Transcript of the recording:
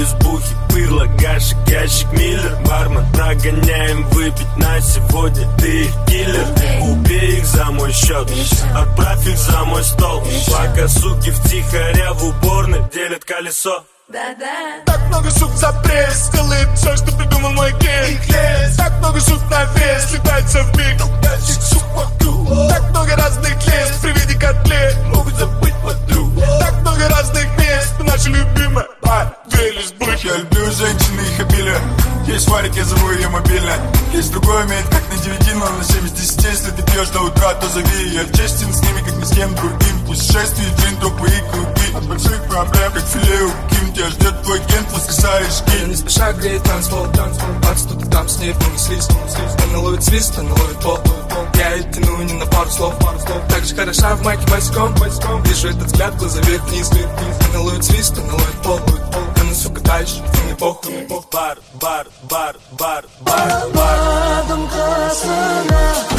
лесбухи, пырло, гашек, ящик, миллер. Бармен, прогоняем выпить на сегодня. Ты их киллер, убей их за мой счет, отправь их за мой стол. Пока суки втихаря в уборной делят колесо. Так много сук за пресс, делает все, что придумал мой гей. Так много сук на вес, летается в миг. Так много разных лес, при виде котлет могут забыть подруг. Так много разных мест, наша любимая две лесбухи. Я люблю женщин и их обилие. Есть Варик, я зову ее мобильно. Есть другой умеет как на 9, но на 7 из 10. Если ты пьешь до утра, то зови. Я честен с ними, как ни с кем другим. Путешествия, джин, тропы и круги. От больших проблем, как филе у Ким. Тебя ждет твой кент, воскресаешь Я кин. не спеша греет танцпол. Бац, тут и там с ней понеслись. Она ловит свист, она ловит пол. Я ее тяну не на пару слов. Так же хороша в майке босиком. Вижу этот взгляд, глаза вверх-вниз. Она ловит свист, она ловит пол. Она, сука, дальше, мне похуй. Бар, бар, бар, бар, бар, бар. Адам красная.